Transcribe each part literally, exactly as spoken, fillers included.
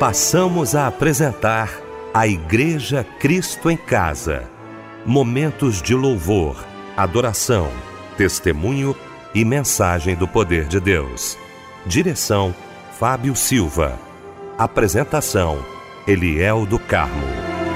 Passamos a apresentar a Igreja Cristo em Casa. Momentos de louvor, adoração, testemunho e mensagem do poder de Deus. Direção, Fábio Silva. Apresentação, Eliel do Carmo.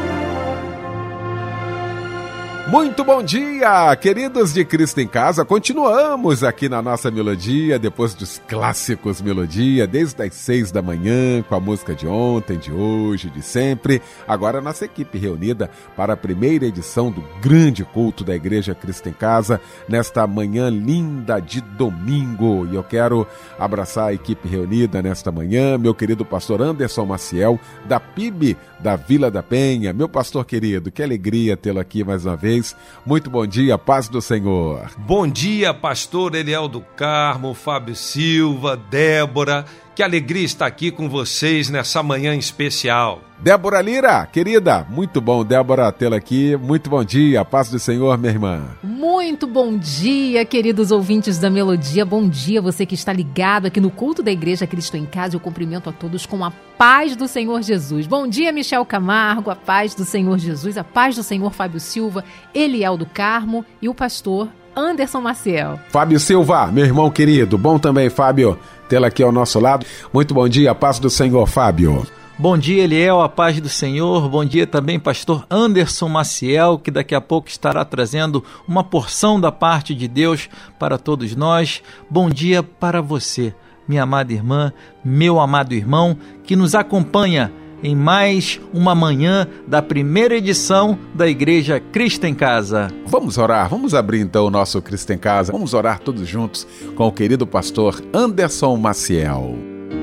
Muito bom dia, queridos de Cristo em Casa. Continuamos aqui na nossa melodia, depois dos clássicos melodia, desde as seis da manhã, com a música de ontem, de hoje, de sempre. Agora a nossa equipe reunida para a primeira edição do grande culto da Igreja Cristo em Casa, nesta manhã linda de domingo. E eu quero abraçar a equipe reunida nesta manhã, meu querido pastor Anderson Maciel, da P I B da Vila da Penha. Meu pastor querido, que alegria tê-lo aqui mais uma vez. Muito bom dia, paz do Senhor. Bom dia, pastor Eliel do Carmo, Fábio Silva, Débora. Que alegria estar aqui com vocês nessa manhã especial. Débora Lira, querida, muito bom, Débora, tê-la aqui. Muito bom dia, paz do Senhor, minha irmã. Muito bom dia, queridos ouvintes da Melodia. Bom dia, você que está ligado aqui no culto da Igreja Cristo em Casa. Eu cumprimento a todos com a paz do Senhor Jesus. Bom dia, Michel Camargo, a paz do Senhor Jesus, a paz do Senhor Fábio Silva, Eliel do Carmo e o pastor Anderson Maciel. Fábio Silva, meu irmão querido, bom também, Fábio, tê-la aqui ao nosso lado. Muito bom dia, paz do Senhor, Fábio. Bom dia, Eliel, a paz do Senhor. Bom dia também, pastor Anderson Maciel, que daqui a pouco estará trazendo uma porção da parte de Deus para todos nós. Bom dia para você, minha amada irmã, meu amado irmão, que nos acompanha em mais uma manhã da primeira edição da Igreja Cristo em Casa. Vamos orar, vamos abrir então o nosso Cristo em Casa. Vamos orar todos juntos com o querido pastor Anderson Maciel.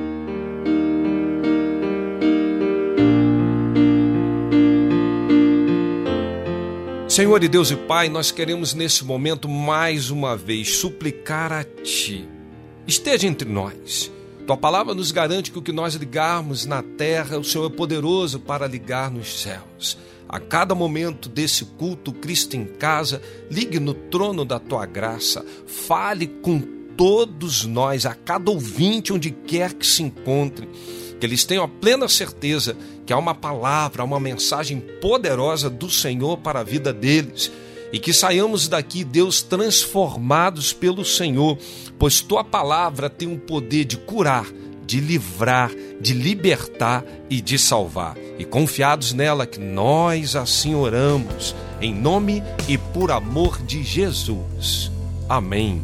Senhor e Deus e Pai, nós queremos nesse momento mais uma vez suplicar a Ti. Esteja entre nós. Tua palavra nos garante que o que nós ligarmos na terra, o Senhor é poderoso para ligar nos céus. A cada momento desse culto, Cristo em Casa, ligue no trono da Tua graça. Fale com todos nós, a cada ouvinte, onde quer que se encontre. Que eles tenham a plena certeza que há uma palavra, uma mensagem poderosa do Senhor para a vida deles. E que saiamos daqui, Deus, transformados pelo Senhor, pois Tua palavra tem o poder de curar, de livrar, de libertar e de salvar. E confiados nela que nós assim oramos, em nome e por amor de Jesus. Amém.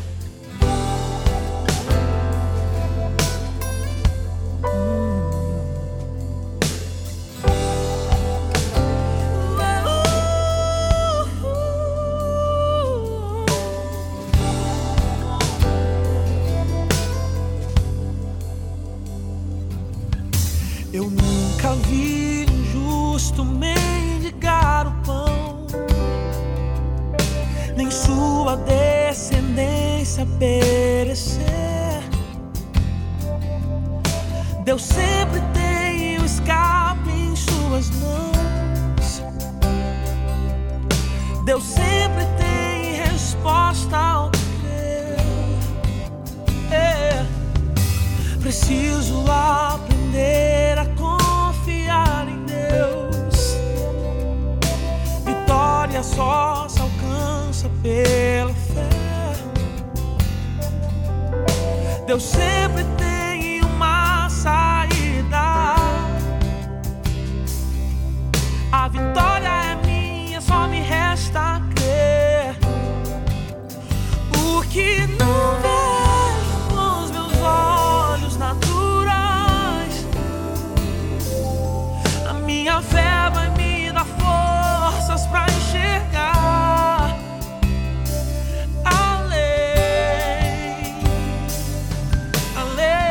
Deus sempre tem o escape em suas mãos. Deus sempre tem resposta ao que crê. É. Preciso aprender a confiar em Deus. Vitória só se alcança pela fé. Deus sempre tem uma saída. A vitória é minha, só me resta crer. O que não vejo com os meus olhos naturais, a minha fé vai me dar forças pra enxergar além, além.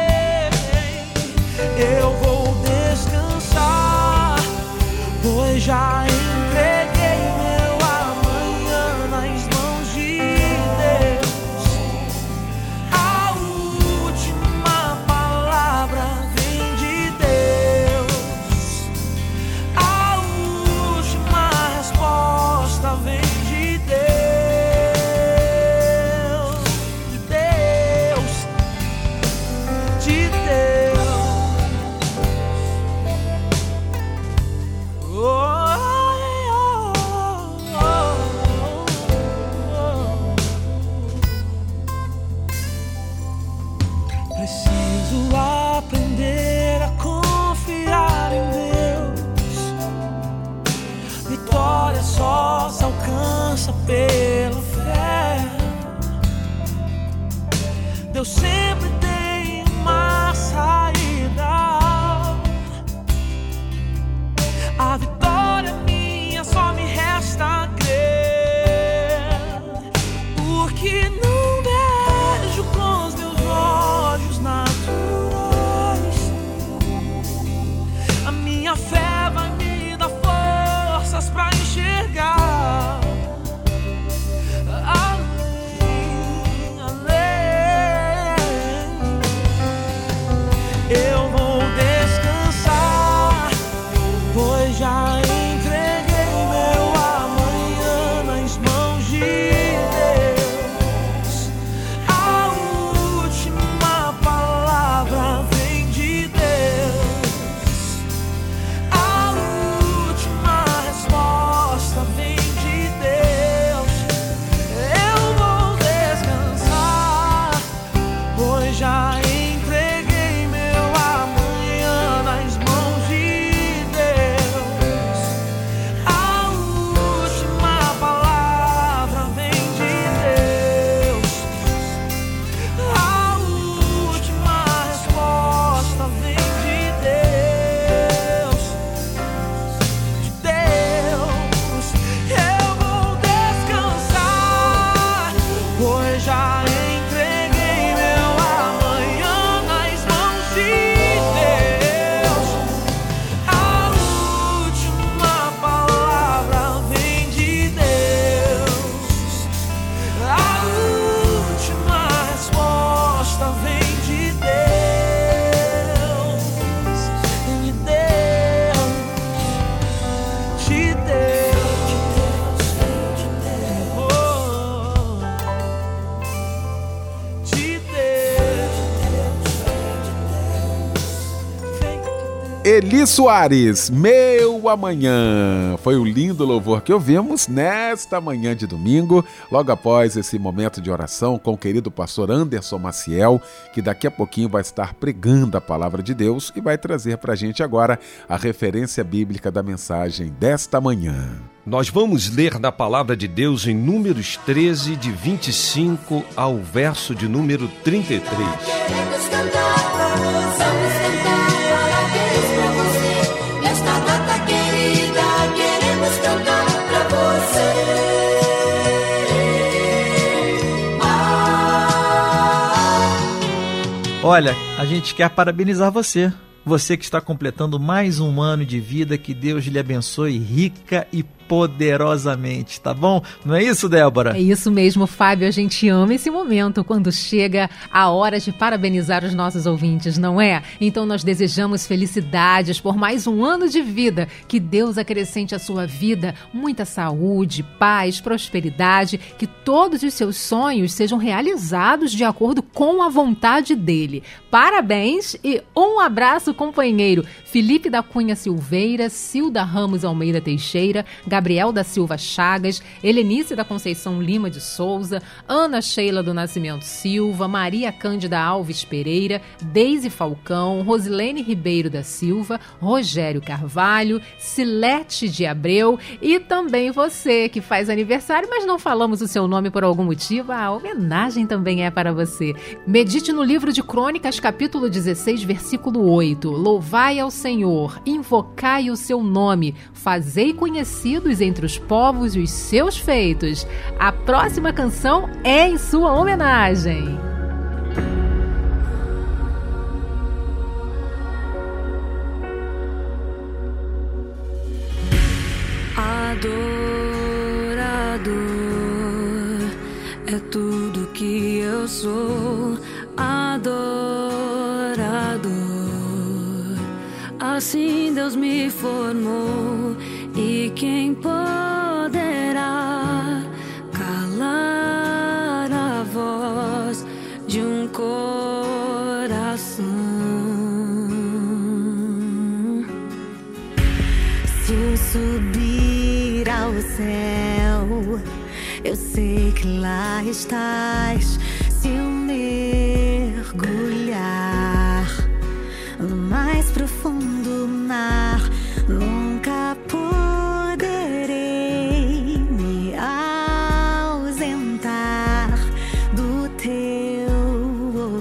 pois já entreguei meu amanhã nas mãos de Deus. A última palavra vem de Deus. A última resposta vem de Deus. De Deus. De Deus. Oh. De Deus. Eli Soares, Meu Amanhã. Foi o lindo louvor que ouvimos nesta manhã de domingo, logo após esse momento de oração com o querido pastor Anderson Maciel, que daqui a pouquinho vai estar pregando a palavra de Deus e vai trazer para a gente agora a referência bíblica da mensagem desta manhã. Nós vamos ler na palavra de Deus em Números treze, de vinte e cinco ao verso de número trinta e três. Queremos cantar pra você, vamos cantar parabéns pra você. Nesta data querida, queremos cantar pra você. Ah. Olha, a gente quer parabenizar você. Você que está completando mais um ano de vida, que Deus lhe abençoe rica e poderosamente, tá bom? Não é isso, Débora? É isso mesmo, Fábio. A gente ama esse momento quando chega a hora de parabenizar os nossos ouvintes, não é? Então nós desejamos felicidades por mais um ano de vida. Que Deus acrescente à sua vida muita saúde, paz, prosperidade, que todos os seus sonhos sejam realizados de acordo com a vontade dele. Parabéns e um abraço, companheiro. Felipe da Cunha Silveira, Cilda Ramos Almeida Teixeira, Gabriel da Silva Chagas, Helenice da Conceição Lima de Souza, Ana Sheila do Nascimento Silva, Maria Cândida Alves Pereira, Deise Falcão, Rosilene Ribeiro da Silva, Rogério Carvalho, Silete de Abreu e também você que faz aniversário, mas não falamos o seu nome por algum motivo, a homenagem também é para você. Medite no livro de Crônicas, capítulo dezesseis, versículo oito. Louvai ao Senhor, invocai o seu nome, fazei conhecidos entre os povos os seus feitos. A próxima canção é em sua homenagem. Adorador é tudo que eu sou. Adorador, assim Deus me formou. E quem poderá calar a voz de um coração? Se eu subir ao céu, eu sei que lá estás. Se eu mergulhar no mais profundo mar, nunca poderei me ausentar do teu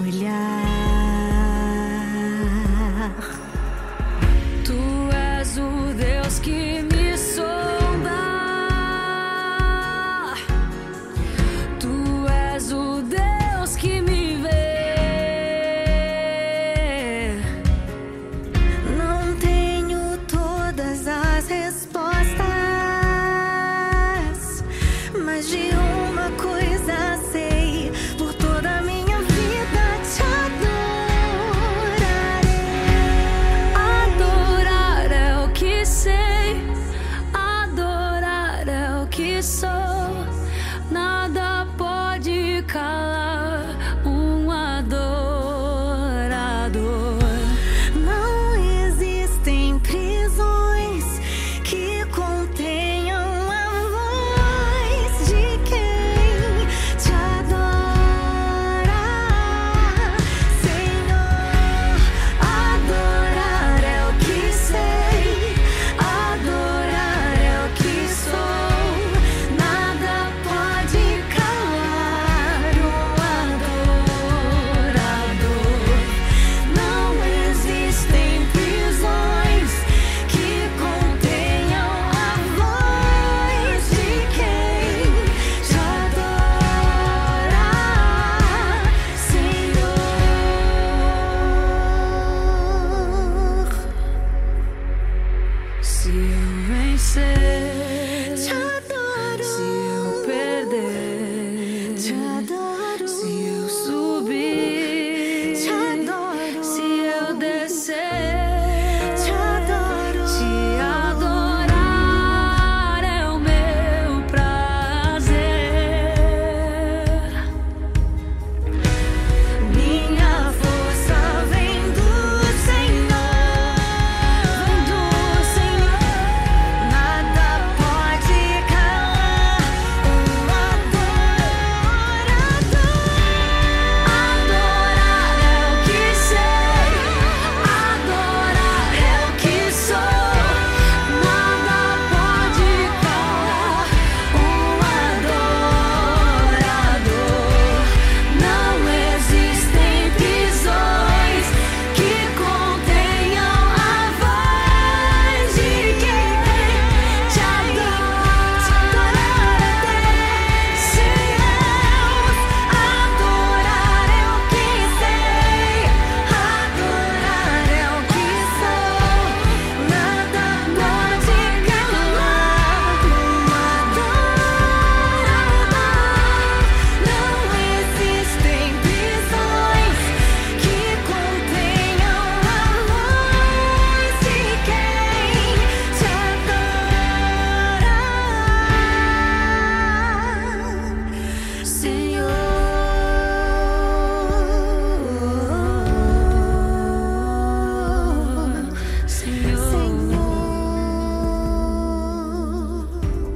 olhar. Tu és o Deus que me sonda. Tu és o Deus que me vê. Não tenho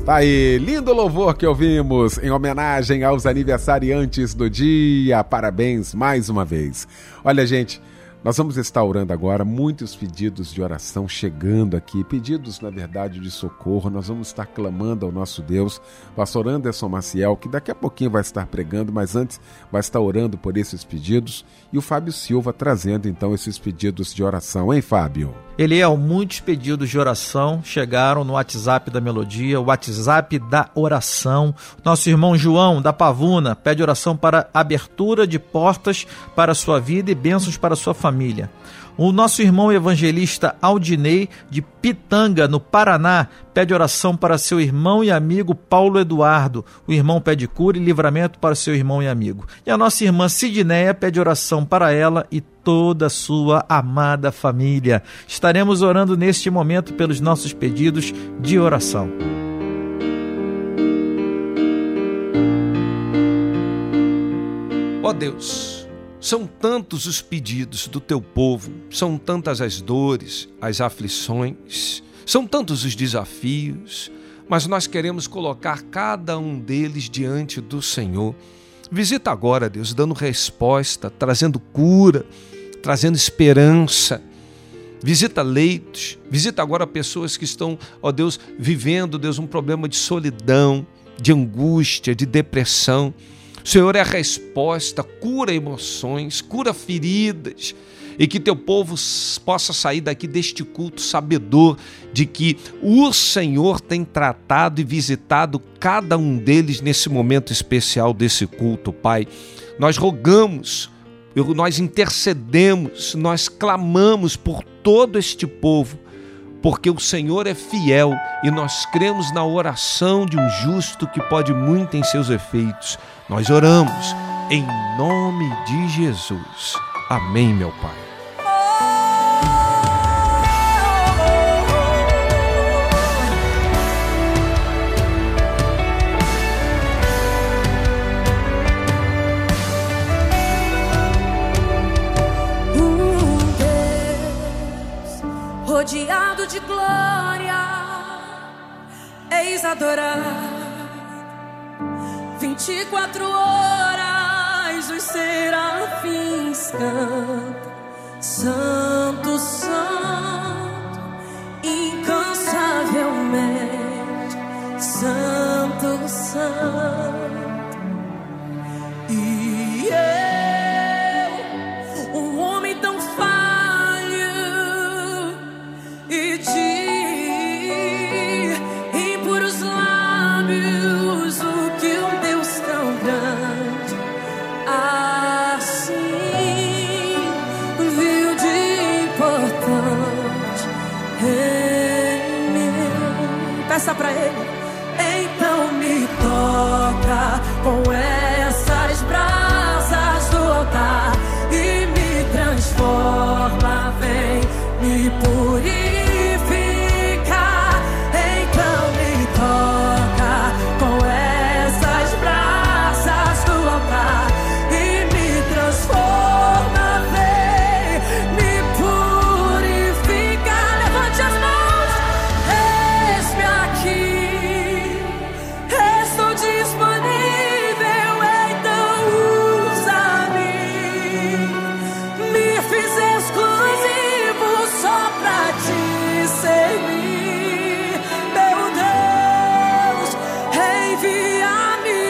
Tá aí, lindo louvor que ouvimos em homenagem aos aniversariantes do dia. Parabéns mais uma vez. Olha, gente, nós vamos estar orando agora, muitos pedidos de oração chegando aqui, pedidos, na verdade, de socorro. Nós vamos estar clamando ao nosso Deus. Pastor Anderson Maciel, que daqui a pouquinho vai estar pregando, mas antes vai estar orando por esses pedidos. E o Fábio Silva trazendo, então, esses pedidos de oração. Hein, Fábio? Eliel, muitos pedidos de oração chegaram no WhatsApp da Melodia, o WhatsApp da oração. Nosso irmão João, da Pavuna, pede oração para abertura de portas para a sua vida e bênçãos para a sua família. O nosso irmão evangelista Aldinei, de Pitanga, no Paraná, pede oração para seu irmão e amigo Paulo Eduardo. O irmão pede cura e livramento para seu irmão e amigo. E a nossa irmã Sidneia pede oração para ela e toda a sua amada família. Estaremos orando neste momento pelos nossos pedidos de oração. Ó Deus, são tantos os pedidos do teu povo, são tantas as dores, as aflições, são tantos os desafios, mas nós queremos colocar cada um deles diante do Senhor. Visita agora, Deus, dando resposta, trazendo cura, trazendo esperança. Visita leitos, visita agora pessoas que estão, ó Deus, vivendo, Deus, um problema de solidão, de angústia, de depressão. O Senhor é a resposta, cura emoções, cura feridas, e que teu povo possa sair daqui deste culto sabedor de que o Senhor tem tratado e visitado cada um deles nesse momento especial desse culto, Pai. Nós rogamos, nós intercedemos, nós clamamos por todo este povo, porque o Senhor é fiel e nós cremos na oração de um justo que pode muito em seus efeitos. Nós oramos em nome de Jesus. Amém, meu Pai. Rodeado de glória, eis adorar. Vinte e quatro horas os serafins cantam, Santo, Santo, incansavelmente, Santo, Santo. E eu, um homem tão falho e de impuros lábios, o que um Deus tão grande assim viu de importante em mim. Peça pra Ele. Então me toca com essas brasas do altar e me transforma, vem me purificar. Então me toca com essas brasas do altar e me transforma, vem me purificar. Levante as mãos, eis-me aqui, estou disponível, então usa-me. Me fiz exclusivo só pra te servir, meu Deus, envia-me.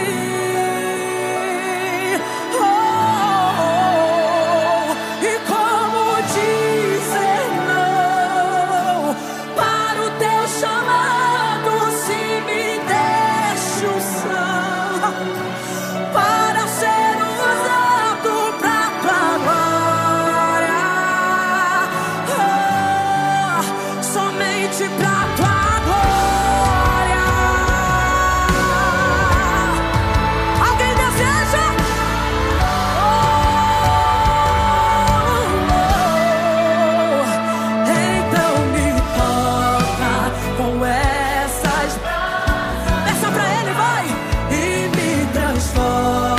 Oh, oh, oh. E como dizer não para o teu chamado, se me deixa o santo para ser usado pra tua glória. Ah, somente pra tua glória. Alguém deseja? Oh, oh, oh. Então me toca com essas brasas. Peça pra Ele, vai, e me transforma.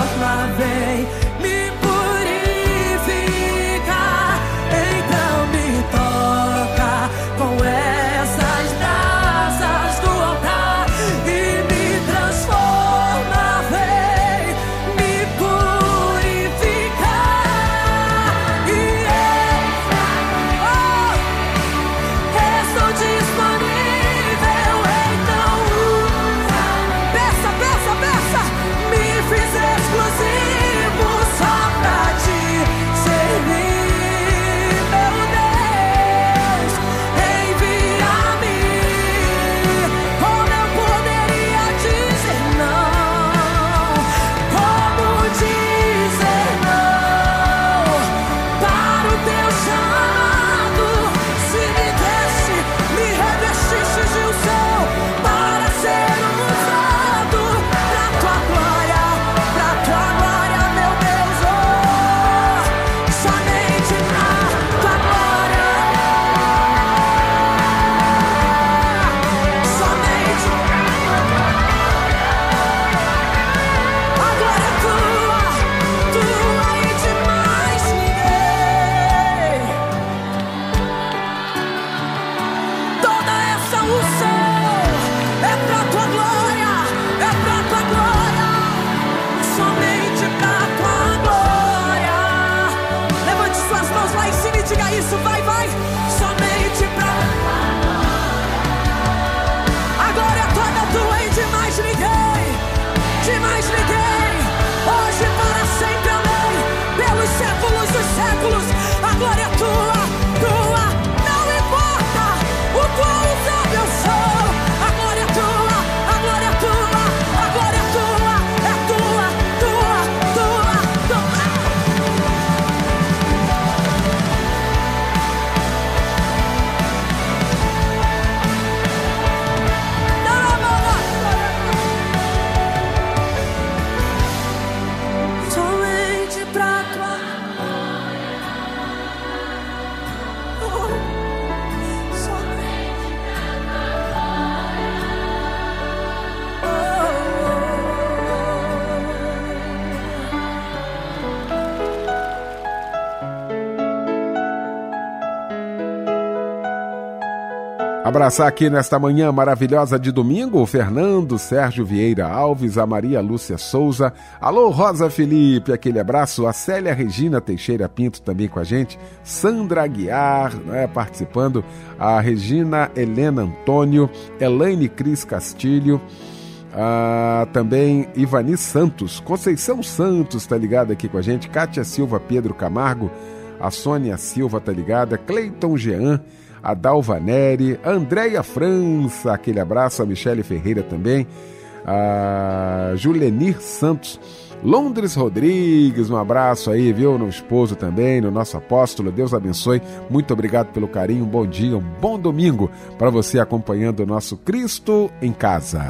Abraçar aqui nesta manhã maravilhosa de domingo o Fernando Sérgio Vieira Alves, a Maria Lúcia Souza, alô Rosa Felipe, aquele abraço, a Célia Regina Teixeira Pinto também com a gente, Sandra Aguiar, né, participando, a Regina Helena Antônio, Elaine Cris Castilho, a, também Ivani Santos, Conceição Santos tá ligada aqui com a gente, Kátia Silva Pedro Camargo, a Sônia Silva tá ligada, Cleiton Jean, a Dalva Neri, a Andréia França, aquele abraço, a Michele Ferreira também, a Julenir Santos, Londres Rodrigues, um abraço aí, viu, no esposo também, no nosso apóstolo, Deus abençoe, muito obrigado pelo carinho, um bom dia, um bom domingo para você acompanhando o nosso Cristo em Casa.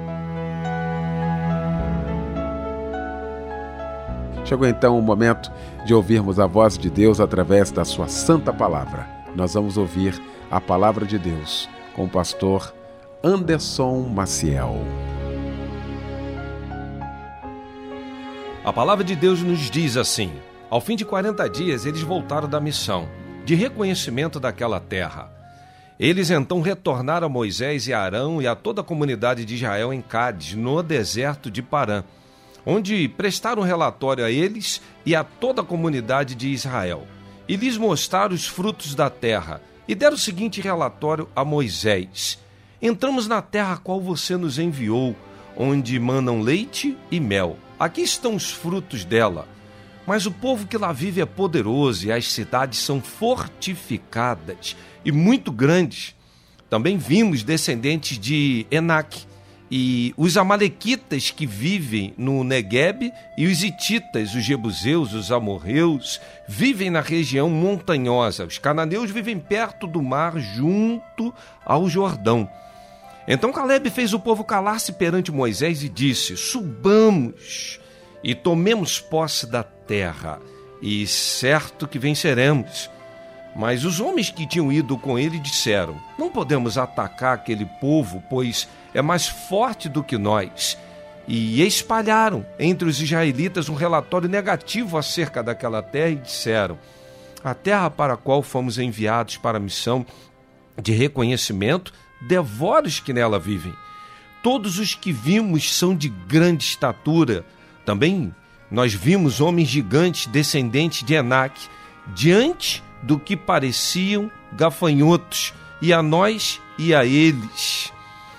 Chegou então o momento de ouvirmos a voz de Deus através da sua santa palavra. Nós vamos ouvir a palavra de Deus com o pastor Anderson Maciel. A palavra de Deus nos diz assim: ao fim de quarenta dias eles voltaram da missão de reconhecimento daquela terra. Eles então retornaram a Moisés e a Arão e a toda a comunidade de Israel em Cádiz, no deserto de Parã, onde prestaram relatório a eles e a toda a comunidade de Israel. E lhes mostraram os frutos da terra, e deram o seguinte relatório a Moisés: entramos na terra a qual você nos enviou, onde manam leite e mel. Aqui estão os frutos dela. Mas o povo que lá vive é poderoso, e as cidades são fortificadas e muito grandes. Também vimos descendentes de Enaque, e os amalequitas que vivem no Neguebe, e os hititas, os jebuseus, os amorreus, vivem na região montanhosa. Os cananeus vivem perto do mar, junto ao Jordão. Então Calebe fez o povo calar-se perante Moisés e disse: subamos e tomemos posse da terra, e certo que venceremos. Mas os homens que tinham ido com ele disseram: não podemos atacar aquele povo, pois é mais forte do que nós. E espalharam entre os israelitas um relatório negativo acerca daquela terra e disseram: a terra para a qual fomos enviados para a missão de reconhecimento devora os que nela vivem. Todos os que vimos são de grande estatura. Também nós vimos homens gigantes descendentes de Enaque, diante do que pareciam gafanhotos, e a nós e a eles.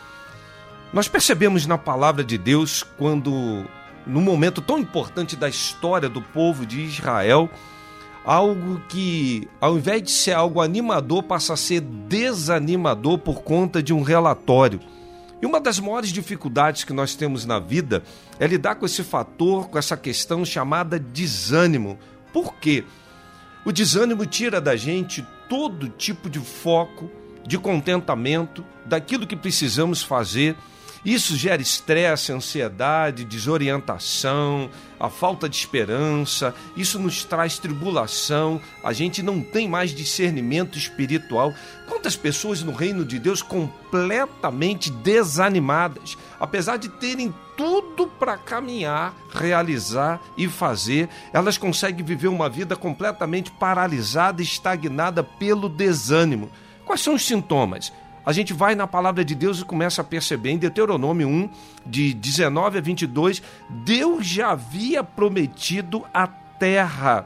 Nós percebemos na palavra de Deus quando, num momento tão importante da história do povo de Israel, algo que, ao invés de ser algo animador, passa a ser desanimador por conta de um relatório. E uma das maiores dificuldades que nós temos na vida é lidar com esse fator, com essa questão chamada desânimo. Por quê? O desânimo tira da gente todo tipo de foco, de contentamento, daquilo que precisamos fazer. Isso gera estresse, ansiedade, desorientação, a falta de esperança. Isso nos traz tribulação. A gente não tem mais discernimento espiritual. Quantas pessoas no reino de Deus completamente desanimadas, apesar de terem tudo para caminhar, realizar e fazer, elas conseguem viver uma vida completamente paralisada, estagnada pelo desânimo. Quais são os sintomas? A gente vai na palavra de Deus e começa a perceber em Deuteronômio um, de dezenove a vinte e dois, Deus já havia prometido a terra.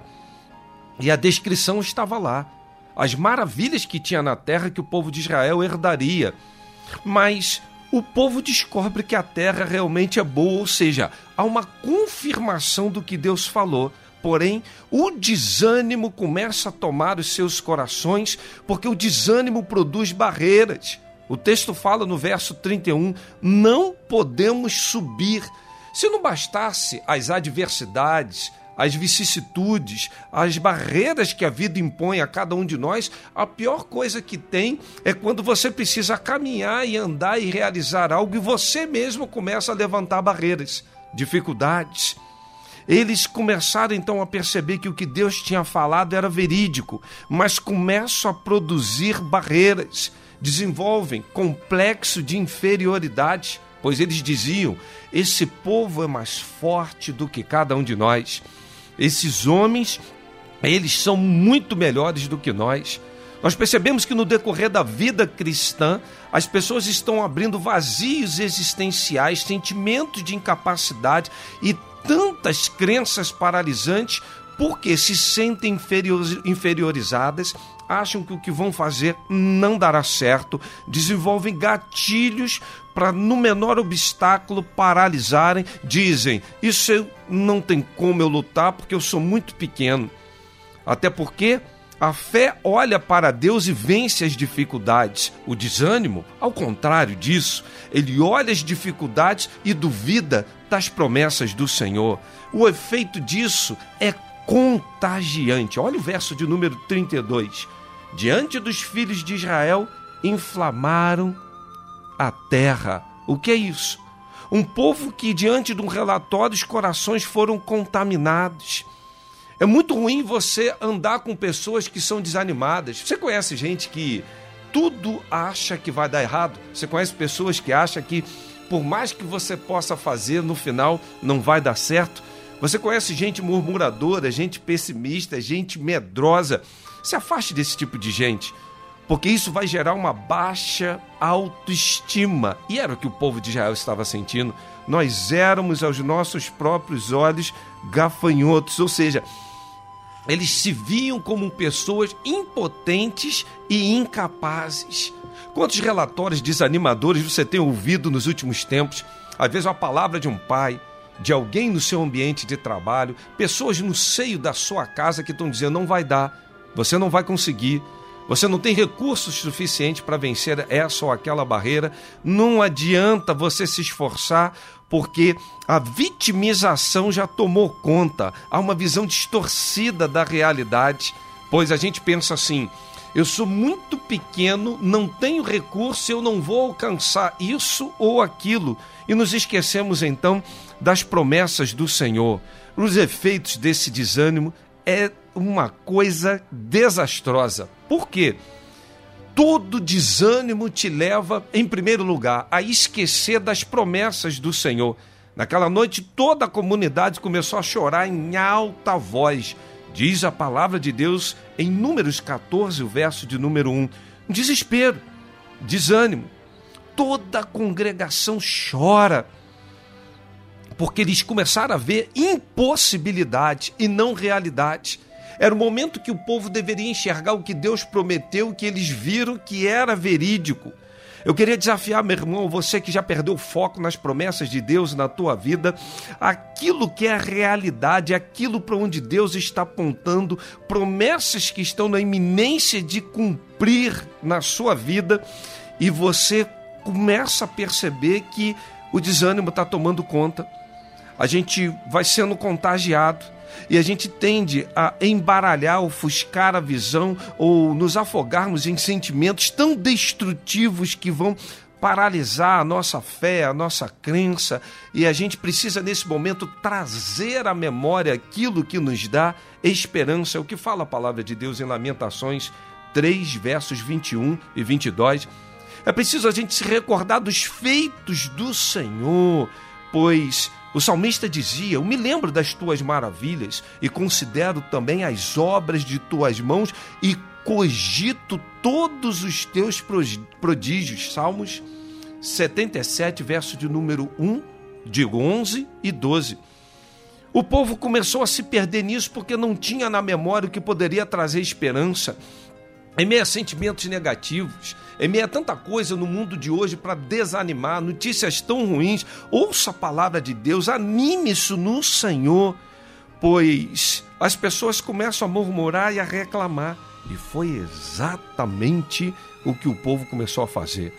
E a descrição estava lá. As maravilhas que tinha na terra que o povo de Israel herdaria. Mas o povo descobre que a terra realmente é boa, ou seja, há uma confirmação do que Deus falou. Porém, o desânimo começa a tomar os seus corações, porque o desânimo produz barreiras. O texto fala no verso trinta e um, não podemos subir. Se não bastasse as adversidades, as vicissitudes, as barreiras que a vida impõe a cada um de nós, a pior coisa que tem é quando você precisa caminhar e andar e realizar algo e você mesmo começa a levantar barreiras, dificuldades. Eles começaram então a perceber que o que Deus tinha falado era verídico, mas começam a produzir barreiras, desenvolvem complexo de inferioridade, pois eles diziam: esse povo é mais forte do que cada um de nós. Esses homens, eles são muito melhores do que nós. Nós percebemos que no decorrer da vida cristã, as pessoas estão abrindo vazios existenciais, sentimentos de incapacidade e tantas crenças paralisantes porque se sentem inferiorizadas, acham que o que vão fazer não dará certo, desenvolvem gatilhos para, no menor obstáculo, paralisarem, dizem, isso eu, não tem como eu lutar porque eu sou muito pequeno. Até porque a fé olha para Deus e vence as dificuldades. O desânimo, ao contrário disso, ele olha as dificuldades e duvida das promessas do Senhor. O efeito disso é contagiante. Olha o verso de número trinta e dois. Diante dos filhos de Israel, inflamaram a terra. O que é isso? Um povo que, diante de um relatório, os corações foram contaminados. É muito ruim você andar com pessoas que são desanimadas. Você conhece gente que tudo acha que vai dar errado? Você conhece pessoas que acham que, por mais que você possa fazer, no final não vai dar certo? Você conhece gente murmuradora, gente pessimista, gente medrosa? Se afaste desse tipo de gente, porque isso vai gerar uma baixa autoestima. E era o que o povo de Israel estava sentindo. Nós éramos aos nossos próprios olhos gafanhotos, ou seja, eles se viam como pessoas impotentes e incapazes. Quantos relatórios desanimadores você tem ouvido nos últimos tempos? Às vezes uma palavra de um pai, de alguém no seu ambiente de trabalho, pessoas no seio da sua casa que estão dizendo, não vai dar, você não vai conseguir, você não tem recursos suficientes para vencer essa ou aquela barreira, não adianta você se esforçar, porque a vitimização já tomou conta, há uma visão distorcida da realidade, pois a gente pensa assim, eu sou muito pequeno, não tenho recurso, eu não vou alcançar isso ou aquilo, e nos esquecemos então das promessas do Senhor. Os efeitos desse desânimo é uma coisa desastrosa. Por quê? Todo desânimo te leva, em primeiro lugar, a esquecer das promessas do Senhor. Naquela noite, toda a comunidade começou a chorar em alta voz. Diz a palavra de Deus em Números catorze, o verso de número um. Desespero, desânimo. Toda a congregação chora, porque eles começaram a ver impossibilidade e não realidade. Era o momento que o povo deveria enxergar o que Deus prometeu, que eles viram que era verídico. Eu queria desafiar, meu irmão, você que já perdeu o foco nas promessas de Deus na tua vida, aquilo que é a realidade, aquilo para onde Deus está apontando, promessas que estão na iminência de cumprir na sua vida, e você começa a perceber que o desânimo está tomando conta. A gente vai sendo contagiado e a gente tende a embaralhar, ofuscar a visão ou nos afogarmos em sentimentos tão destrutivos que vão paralisar a nossa fé, a nossa crença, e a gente precisa nesse momento trazer à memória aquilo que nos dá esperança. É o que fala a palavra de Deus em Lamentações três, versos vinte e um e vinte e dois. É preciso a gente se recordar dos feitos do Senhor, pois o salmista dizia, eu me lembro das tuas maravilhas e considero também as obras de tuas mãos e cogito todos os teus prodígios. Salmos setenta e sete, verso de número um, de onze e doze. O povo começou a se perder nisso porque não tinha na memória o que poderia trazer esperança. Em meio a sentimentos negativos, em meio a tanta coisa no mundo de hoje para desanimar, notícias tão ruins, ouça a palavra de Deus, anime-se no Senhor, pois as pessoas começam a murmurar e a reclamar. E foi exatamente o que o povo começou a fazer.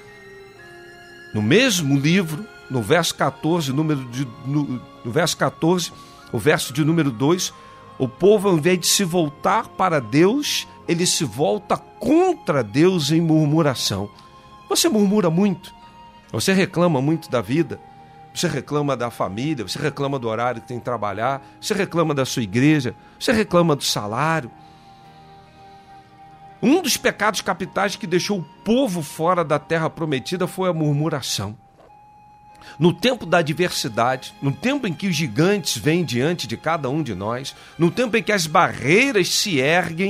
No mesmo livro, no verso catorze, número de, no, no verso catorze, o verso de número dois, o povo, ao invés de se voltar para Deus, ele se volta contra Deus em murmuração. Você murmura muito, você reclama muito da vida, você reclama da família, você reclama do horário que tem que trabalhar, você reclama da sua igreja, você reclama do salário. Um dos pecados capitais que deixou o povo fora da terra prometida foi a murmuração. No tempo da adversidade, no tempo em que os gigantes vêm diante de cada um de nós, no tempo em que as barreiras se erguem,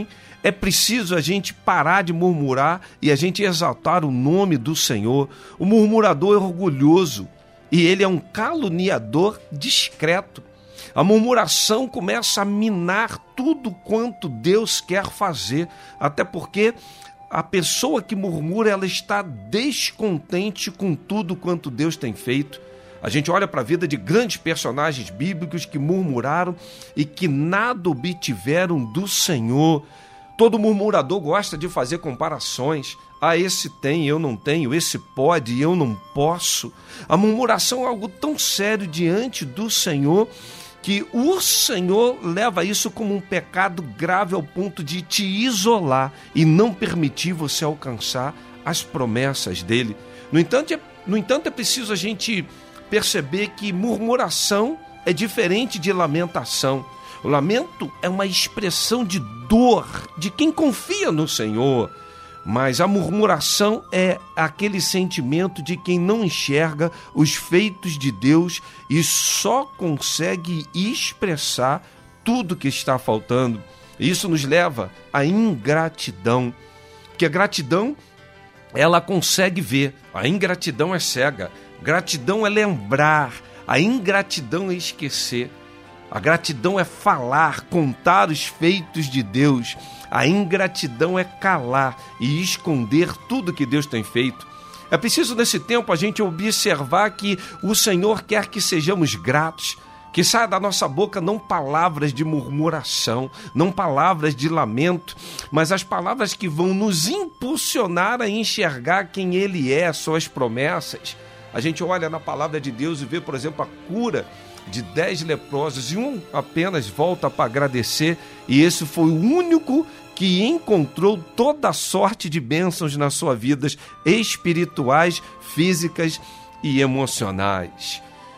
é preciso a gente parar de murmurar e a gente exaltar o nome do Senhor. O murmurador é orgulhoso e ele é um caluniador discreto. A murmuração começa a minar tudo quanto Deus quer fazer, até porque a pessoa que murmura, ela está descontente com tudo quanto Deus tem feito. A gente olha para a vida de grandes personagens bíblicos que murmuraram e que nada obtiveram do Senhor. Todo murmurador gosta de fazer comparações. Ah, esse tem, eu não tenho, esse pode, eu não posso. A murmuração é algo tão sério diante do Senhor que o Senhor leva isso como um pecado grave ao ponto de te isolar e não permitir você alcançar as promessas dele. No entanto, é, no entanto, é preciso a gente perceber que murmuração é diferente de lamentação. O lamento é uma expressão de dor de quem confia no Senhor, mas a murmuração é aquele sentimento de quem não enxerga os feitos de Deus e só consegue expressar tudo que está faltando. Isso nos leva à ingratidão, porque a gratidão, ela consegue ver, a ingratidão é cega. Gratidão é lembrar, a ingratidão é esquecer. A gratidão é falar, contar os feitos de Deus. A ingratidão é calar e esconder tudo que Deus tem feito. É preciso nesse tempo a gente observar que o Senhor quer que sejamos gratos, que saia da nossa boca não palavras de murmuração, não palavras de lamento, mas as palavras que vão nos impulsionar a enxergar quem Ele é, suas promessas. A gente olha na palavra de Deus e vê, por exemplo, a cura de dez leprosos e um apenas volta para agradecer, e esse foi o único que encontrou toda a sorte de bênçãos nas suas vidas espirituais, físicas e emocionais.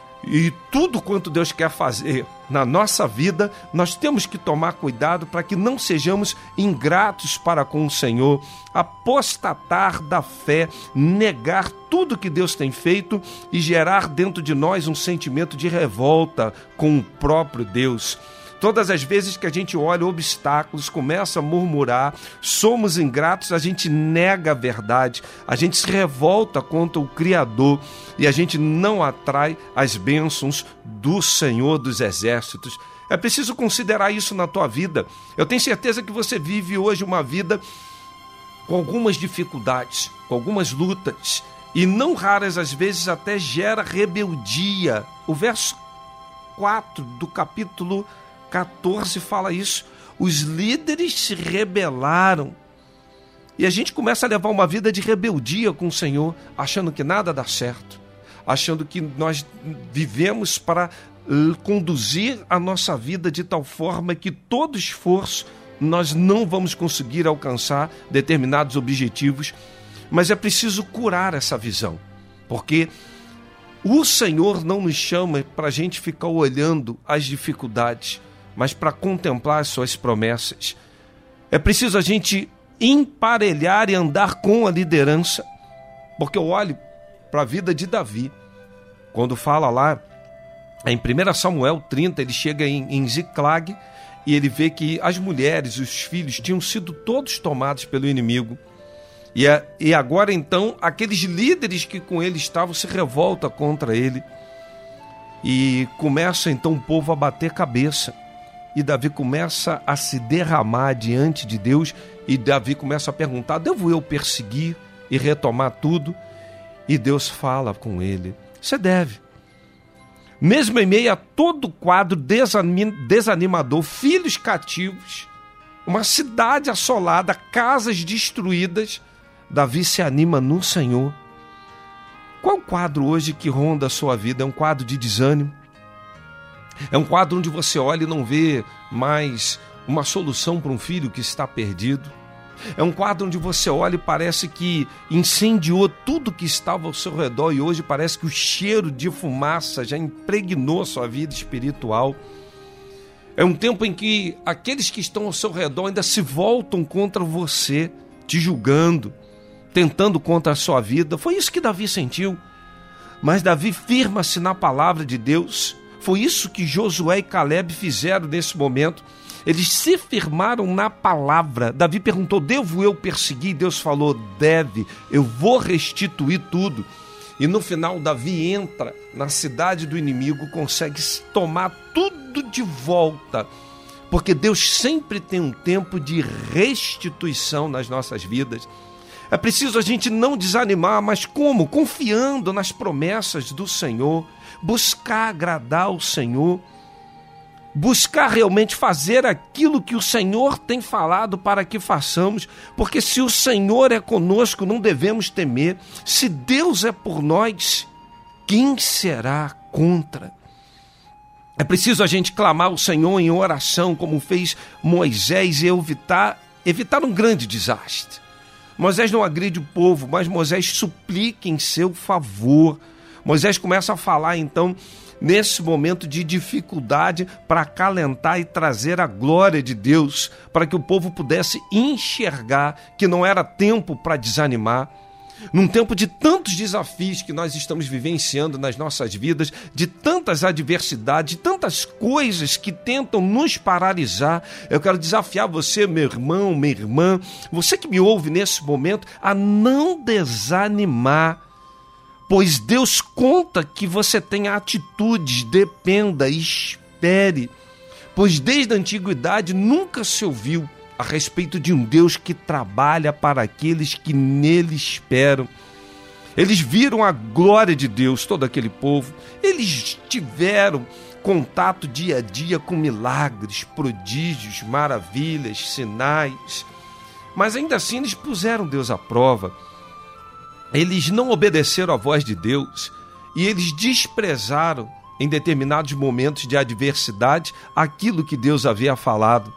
E tudo quanto Deus quer fazer na nossa vida, nós temos que tomar cuidado para que não sejamos ingratos para com o Senhor, apostatar da fé, negar tudo que Deus tem feito e gerar dentro de nós um sentimento de revolta com o próprio Deus. Todas as vezes que a gente olha obstáculos, começa a murmurar, somos ingratos, a gente nega a verdade, a gente se revolta contra o Criador e a gente não atrai as bênçãos do Senhor dos Exércitos. É preciso considerar isso na tua vida. Eu tenho certeza que você vive hoje uma vida com algumas dificuldades, com algumas lutas, e não raras às vezes até gera rebeldia. O verso quatro do capítulo catorze fala isso. Os líderes se rebelaram. E a gente começa a levar uma vida de rebeldia com o Senhor, achando que nada dá certo, achando que nós vivemos para conduzir a nossa vida de tal forma que todo esforço nós não vamos conseguir alcançar determinados objetivos. Mas é preciso curar essa visão, porque o Senhor não nos chama para a gente ficar olhando as dificuldades, mas para contemplar as suas promessas. É preciso a gente emparelhar e andar com a liderança, porque eu olho para a vida de Davi, quando fala lá em primeiro Samuel trinta, ele chega em, em Ziclag e ele vê que as mulheres, os filhos tinham sido todos tomados pelo inimigo. E, a, e agora então aqueles líderes que com ele estavam se revoltam contra ele e começa então o povo a bater cabeça. E Davi começa a se derramar diante de Deus, e Davi começa a perguntar: devo eu perseguir e retomar tudo? E Deus fala com ele: você deve. Mesmo em meio a todo quadro desanimador, filhos cativos, uma cidade assolada, casas destruídas, Davi se anima no Senhor. Qual o quadro hoje que ronda a sua vida? É um quadro de desânimo? É um quadro onde você olha e não vê mais uma solução para um filho que está perdido? É um quadro onde você olha e parece que incendiou tudo que estava ao seu redor e hoje parece que o cheiro de fumaça já impregnou a sua vida espiritual? É um tempo em que aqueles que estão ao seu redor ainda se voltam contra você, te julgando, tentando contra a sua vida. Foi isso que Davi sentiu. Mas Davi firma-se na palavra de Deus. Foi isso que Josué e Caleb fizeram nesse momento. Eles se firmaram na palavra. Davi perguntou, devo eu perseguir? Deus falou, deve, eu vou restituir tudo. E no final, Davi entra na cidade do inimigo, consegue tomar tudo de volta. Porque Deus sempre tem um tempo de restituição nas nossas vidas. É preciso a gente não desanimar, mas como? Confiando nas promessas do Senhor, buscar agradar o Senhor, buscar realmente fazer aquilo que o Senhor tem falado para que façamos, porque se o Senhor é conosco, não devemos temer. Se Deus é por nós, quem será contra? É preciso a gente clamar ao Senhor em oração, como fez Moisés, e evitar, evitar um grande desastre. Moisés não agride o povo, mas Moisés suplica em seu favor. Moisés começa a falar, então, nesse momento de dificuldade, para acalentar e trazer a glória de Deus, para que o povo pudesse enxergar que não era tempo para desanimar. Num tempo de tantos desafios que nós estamos vivenciando nas nossas vidas, de tantas adversidades, de tantas coisas que tentam nos paralisar, eu quero desafiar você, meu irmão, minha irmã, você que me ouve nesse momento, a não desanimar, pois Deus conta que você tenha atitudes, dependa, espere, pois desde a antiguidade nunca se ouviu a respeito de um Deus que trabalha para aqueles que nele esperam. Eles viram a glória de Deus, todo aquele povo. Eles tiveram contato dia a dia com milagres, prodígios, maravilhas, sinais. Mas ainda assim eles puseram Deus à prova. Eles não obedeceram à voz de Deus e eles desprezaram, em determinados momentos de adversidade, aquilo que Deus havia falado.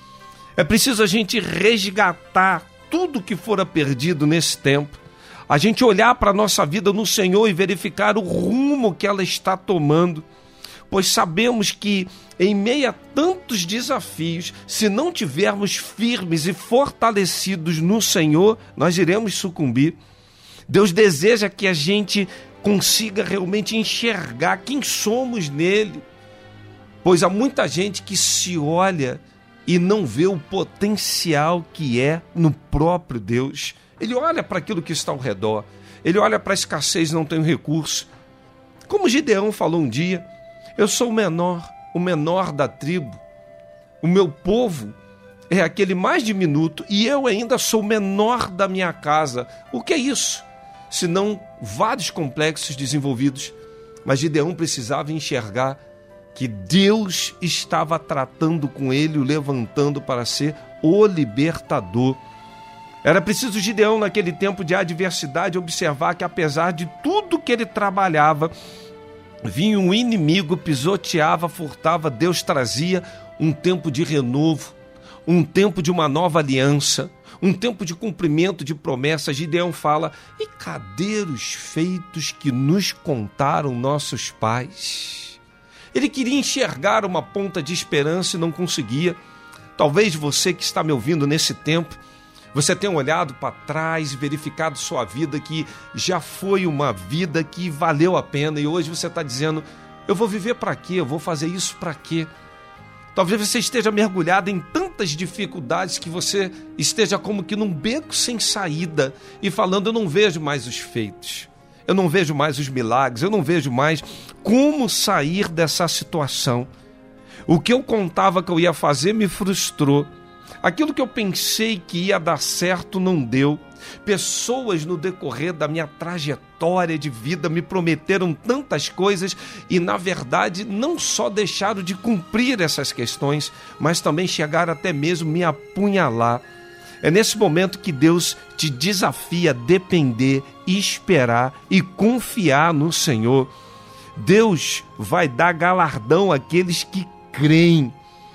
É preciso a gente resgatar tudo que fora perdido nesse tempo, a gente olhar para a nossa vida no Senhor e verificar o rumo que ela está tomando, pois sabemos que em meio a tantos desafios, se não tivermos firmes e fortalecidos no Senhor, nós iremos sucumbir. Deus deseja que a gente consiga realmente enxergar quem somos nele, pois há muita gente que se olha e não vê o potencial que é no próprio Deus. Ele olha para aquilo que está ao redor, ele olha para a escassez e não tem recurso. Como Gideão falou um dia, eu sou o menor, o menor da tribo, o meu povo é aquele mais diminuto e eu ainda sou o menor da minha casa. O que é isso? Senão vários complexos desenvolvidos. Mas Gideão precisava enxergar que Deus estava tratando com ele, o levantando para ser o libertador. Era preciso Gideão, naquele tempo de adversidade, observar que apesar de tudo que ele trabalhava, vinha um inimigo, pisoteava, furtava, Deus trazia um tempo de renovo, um tempo de uma nova aliança, um tempo de cumprimento de promessas. Gideão fala, e cadê os feitos que nos contaram nossos pais? Ele queria enxergar uma ponta de esperança e não conseguia. Talvez você que está me ouvindo nesse tempo, você tenha olhado para trás e verificado sua vida que já foi uma vida que valeu a pena e hoje você está dizendo, eu vou viver para quê? Eu vou fazer isso para quê? Talvez você esteja mergulhado em tantas dificuldades que você esteja como que num beco sem saída e falando, eu não vejo mais os feitos. Eu não vejo mais os milagres, eu não vejo mais como sair dessa situação. O que eu contava que eu ia fazer me frustrou. Aquilo que eu pensei que ia dar certo não deu. Pessoas no decorrer da minha trajetória de vida me prometeram tantas coisas e, na verdade, não só deixaram de cumprir essas questões, mas também chegaram até mesmo me apunhalar. É nesse momento que Deus te desafia a depender, esperar e confiar no Senhor. Deus vai dar galardão àqueles que creem.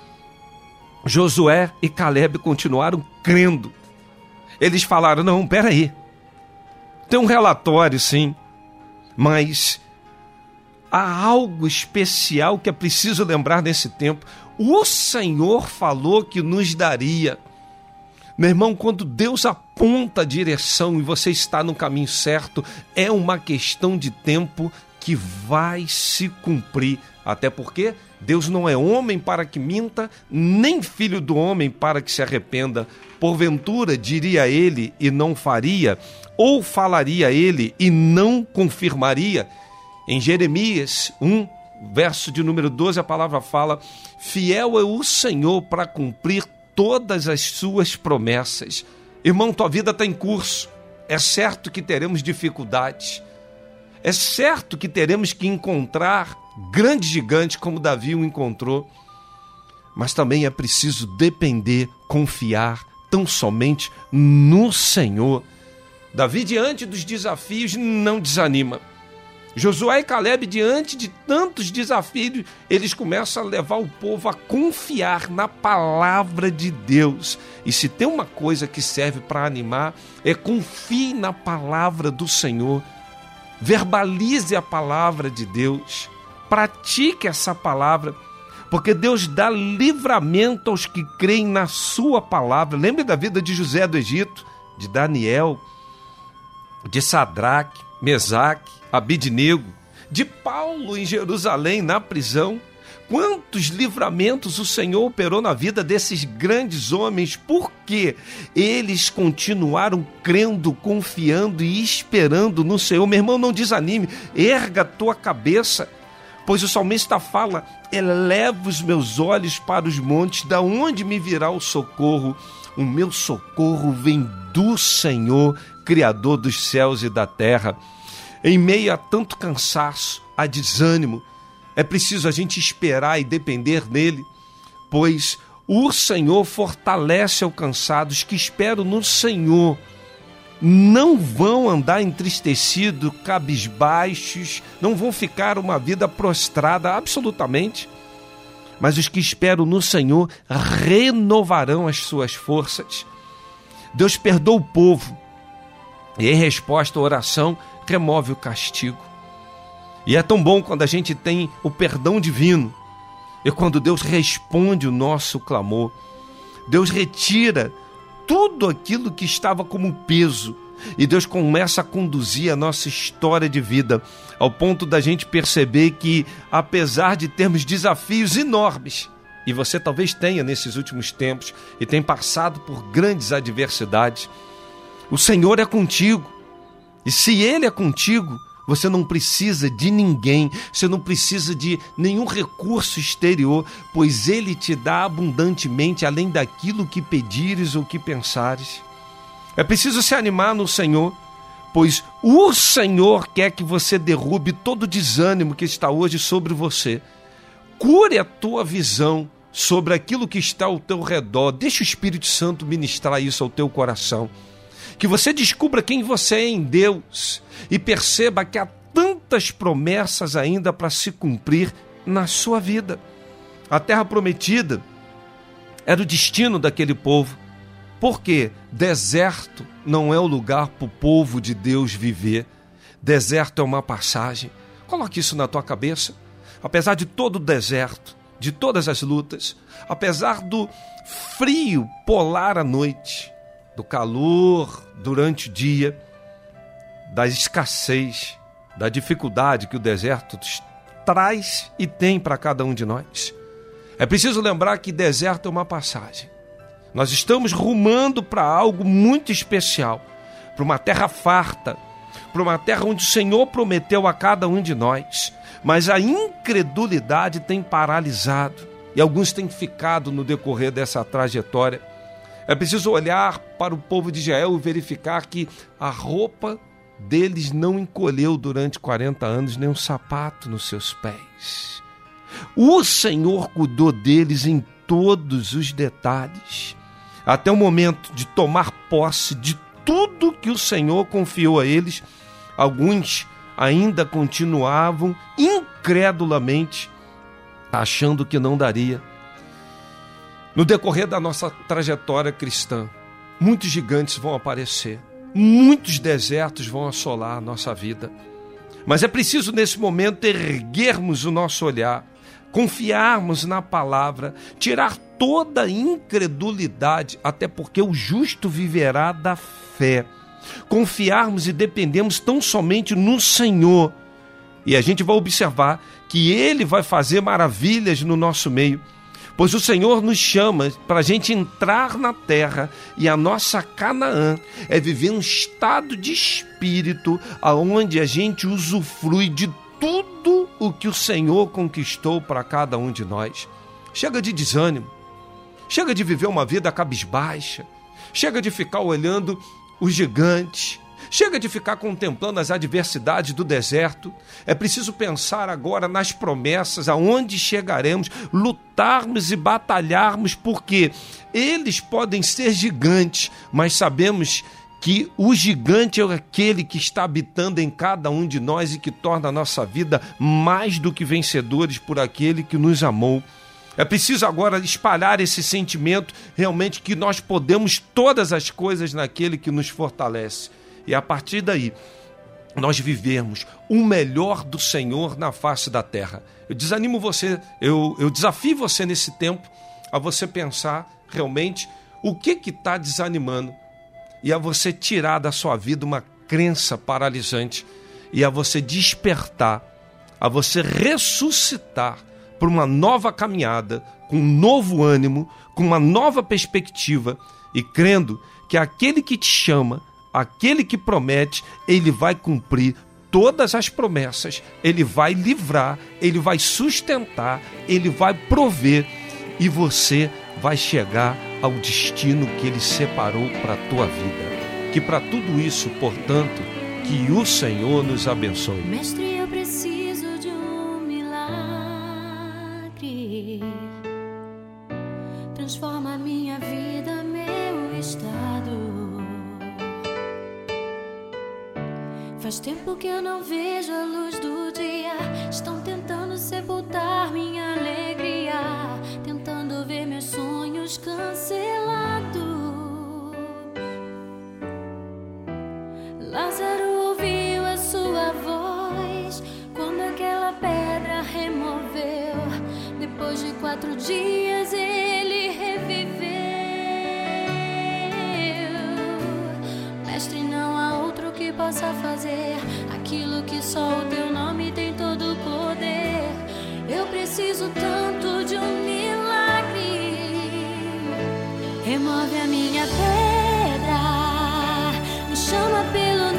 Josué e Caleb continuaram crendo. Eles falaram, não, peraí, tem um relatório sim, mas há algo especial que é preciso lembrar nesse tempo. O Senhor falou que nos daria. Meu irmão, quando Deus aponta a direção e você está no caminho certo, é uma questão de tempo que vai se cumprir Até porque Deus não é homem para que minta, nem filho do homem para que se arrependa. Porventura diria ele e não faria, ou falaria ele e não confirmaria? Em Jeremias um, verso de número doze, a palavra fala: fiel é o Senhor para cumprir todas as suas promessas. Irmão, tua vida está em curso. É certo que teremos dificuldades. É certo que teremos que encontrar grandes gigantes como Davi o encontrou. Mas também é preciso depender, confiar tão somente no Senhor. Davi, diante dos desafios, não desanima. Josué e Caleb, diante de tantos desafios, eles começam a levar o povo a confiar na palavra de Deus. E se tem uma coisa que serve para animar, é confie na palavra do Senhor. Verbalize a palavra de Deus. Pratique essa palavra, porque Deus dá livramento aos que creem na sua palavra. Lembre da vida de José do Egito, de Daniel, de Sadraque, Mesaque, Abidnego, de Paulo em Jerusalém, na prisão. Quantos livramentos o Senhor operou na vida desses grandes homens, porque eles continuaram crendo, confiando e esperando no Senhor. Meu irmão, não desanime, erga a tua cabeça, pois o salmista fala: eleva os meus olhos para os montes, da onde me virá o socorro? O meu socorro vem do Senhor, Criador dos céus e da terra. Em meio a tanto cansaço, a desânimo, é preciso a gente esperar e depender nele, pois o Senhor fortalece os cansados que esperam no Senhor. Não vão andar entristecidos, cabisbaixos, não vão ficar uma vida prostrada absolutamente, mas os que esperam no Senhor renovarão as suas forças. Deus perdoa o povo e, em resposta à oração, remove o castigo. E é tão bom quando a gente tem o perdão divino e quando Deus responde o nosso clamor. Deus retira tudo aquilo que estava como peso e Deus começa a conduzir a nossa história de vida, ao ponto da gente perceber que, apesar de termos desafios enormes, e você talvez tenha nesses últimos tempos e tenha passado por grandes adversidades, o Senhor é contigo. E se Ele é contigo, você não precisa de ninguém, você não precisa de nenhum recurso exterior, pois Ele te dá abundantemente além daquilo que pedires ou que pensares. É preciso se animar no Senhor, pois o Senhor quer que você derrube todo o desânimo que está hoje sobre você. Cure a tua visão sobre aquilo que está ao teu redor. Deixa o Espírito Santo ministrar isso ao teu coração. Que você descubra quem você é em Deus e perceba que há tantas promessas ainda para se cumprir na sua vida. A terra prometida era o destino daquele povo, porque deserto não é o lugar para o povo de Deus viver. Deserto é uma passagem. Coloque isso na tua cabeça. Apesar de todo o deserto, de todas as lutas, apesar do frio polar à noite, do calor durante o dia, da escassez, da dificuldade que o deserto traz e tem para cada um de nós. É preciso lembrar que deserto é uma passagem. Nós estamos rumando para algo muito especial, para uma terra farta, para uma terra onde o Senhor prometeu a cada um de nós, mas a incredulidade tem paralisado e alguns têm ficado no decorrer dessa trajetória. É preciso olhar para o povo de Israel e verificar que a roupa deles não encolheu durante quarenta anos, nem um sapato nos seus pés. O Senhor cuidou deles em todos os detalhes, até o momento de tomar posse de tudo que o Senhor confiou a eles. Alguns ainda continuavam incredulamente, achando que não daria. No decorrer da nossa trajetória cristã, muitos gigantes vão aparecer, muitos desertos vão assolar a nossa vida. Mas é preciso, nesse momento, erguermos o nosso olhar, confiarmos na palavra, tirar toda a incredulidade, até porque o justo viverá da fé. Confiarmos e dependemos tão somente no Senhor, E a gente vai observar que Ele vai fazer maravilhas no nosso meio, pois o Senhor nos chama para a gente entrar na terra, e a nossa Canaã é viver um estado de espírito onde a gente usufrui de tudo o que o Senhor conquistou para cada um de nós. Chega de desânimo, chega de viver uma vida cabisbaixa, chega de ficar olhando os gigantes, chega de ficar contemplando as adversidades do deserto. É preciso pensar agora nas promessas, aonde chegaremos, lutarmos e batalharmos, porque eles podem ser gigantes, mas sabemos que o gigante é aquele que está habitando em cada um de nós e que torna a nossa vida mais do que vencedores por aquele que nos amou. É preciso agora espalhar esse sentimento realmente que nós podemos todas as coisas naquele que nos fortalece. E a partir daí, nós vivemos o melhor do Senhor na face da terra. Eu desanimo você, eu, eu desafio você nesse tempo a você pensar realmente o que que está desanimando, e a você tirar da sua vida uma crença paralisante, e a você despertar, a você ressuscitar para uma nova caminhada, com um novo ânimo, com uma nova perspectiva, e crendo que aquele que te chama, aquele que promete, ele vai cumprir todas as promessas, ele vai livrar, ele vai sustentar, ele vai prover, e você vai chegar ao destino que ele separou para a tua vida. Que para tudo isso, portanto, que o Senhor nos abençoe. Mestre, eu preciso de um milagre. Transforma minha vida, meu estado. Faz tempo que eu não vejo a luz do dia. Estão tentando sepultar minha alegria, tentando ver meus sonhos cancelados. Lázaro ouviu a sua voz quando aquela pedra removeu. Depois de quatro dias ele reviveu. Mestre, não há outro que possa fazer aquilo que só o teu nome tem todo o poder. Eu preciso tanto de um milagre. Remove a minha pedra, me chama pelo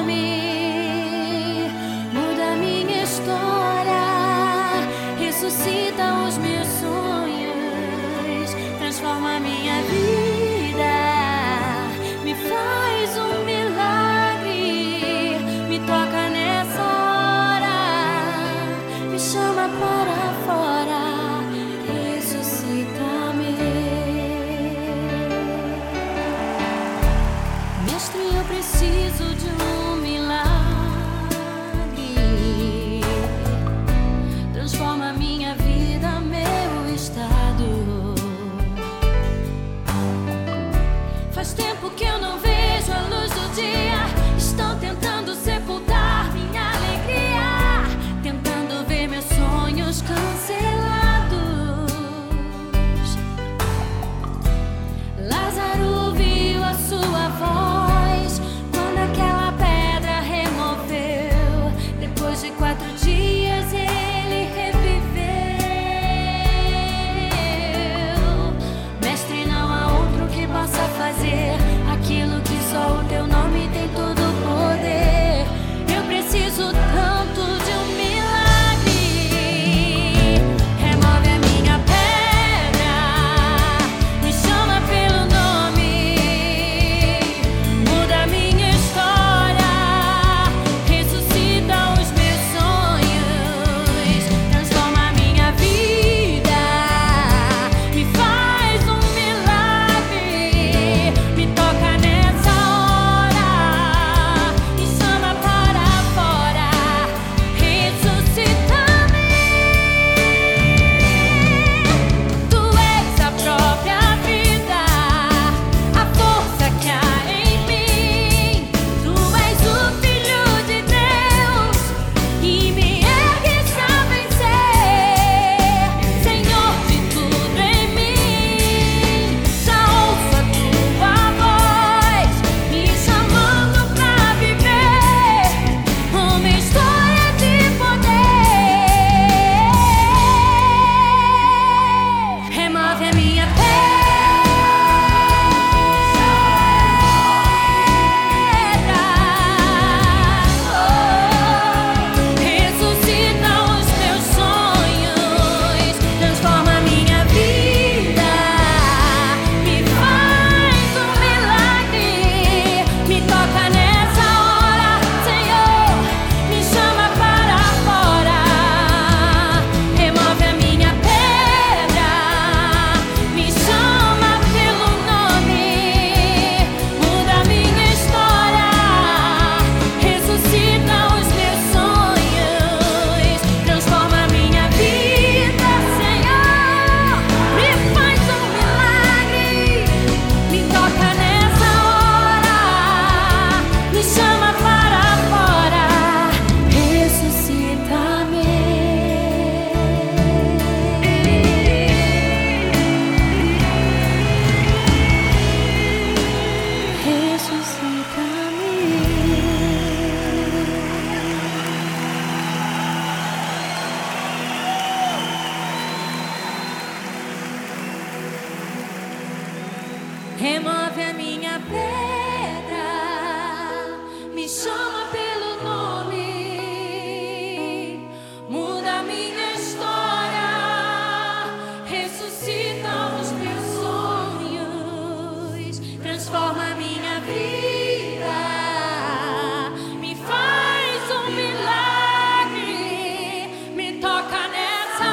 nome, muda a minha história, ressuscita os meus sonhos, transforma a minha vida, me faz um milagre, me toca nessa hora, me chama para fora, ressuscita-me. remove a minha pedra. Remove a minha pedra, me chama pelo nome, muda a minha história, ressuscita os meus sonhos, transforma a minha vida, me faz um milagre, me toca nessa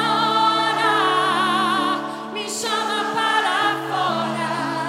hora, me chama para fora.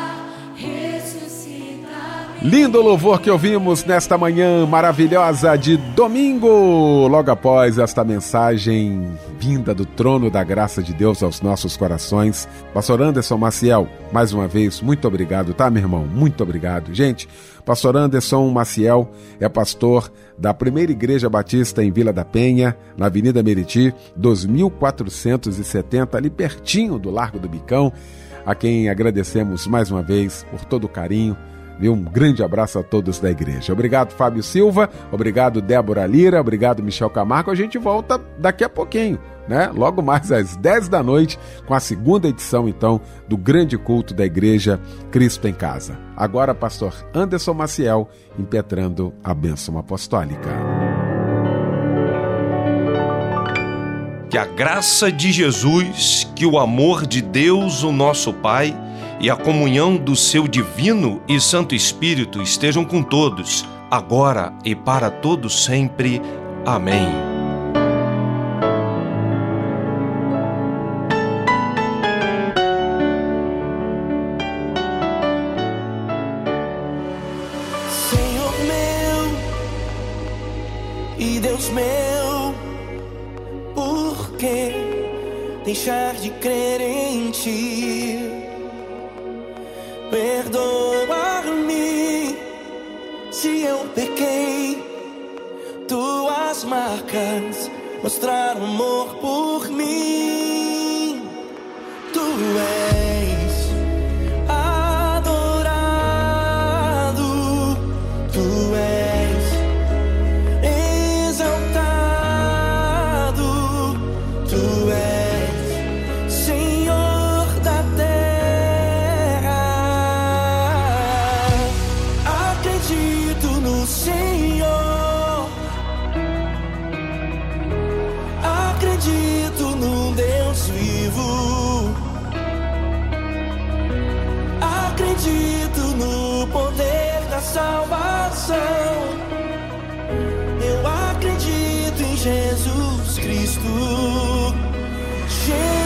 Lindo louvor que ouvimos nesta manhã maravilhosa de domingo, logo após esta mensagem vinda do trono da graça de Deus aos nossos corações. Pastor Anderson Maciel, mais uma vez, muito obrigado, tá, meu irmão? Muito obrigado. Gente, Pastor Anderson Maciel é pastor da Primeira Igreja Batista em Vila da Penha, na Avenida Meriti, dois mil quatrocentos e setenta, ali pertinho do Largo do Bicão, a quem agradecemos mais uma vez por todo o carinho. Um grande abraço a todos da igreja. Obrigado, Fábio Silva. Obrigado, Débora Lira. Obrigado, Michel Camargo. A gente volta daqui a pouquinho, né? Logo mais às dez da noite, com a segunda edição, então, do grande culto da Igreja Cristo em Casa. Agora, pastor Anderson Maciel, impetrando a bênção apostólica. Que a graça de Jesus, que o amor de Deus, o nosso Pai, e a comunhão do seu divino e santo Espírito estejam com todos, agora e para todos sempre. Amém. Senhor meu e Deus meu, por que deixar de crer em Ti? Perdoa-me se eu pequei. Tuas marcas mostraram amor por mim. Tu és adorado, Tu és exaltado, Tu és Senhor da terra. Acredito no Senhor, acredito no Deus vivo, acredito no poder da salvação. Eu acredito em Jesus Cristo. Jesus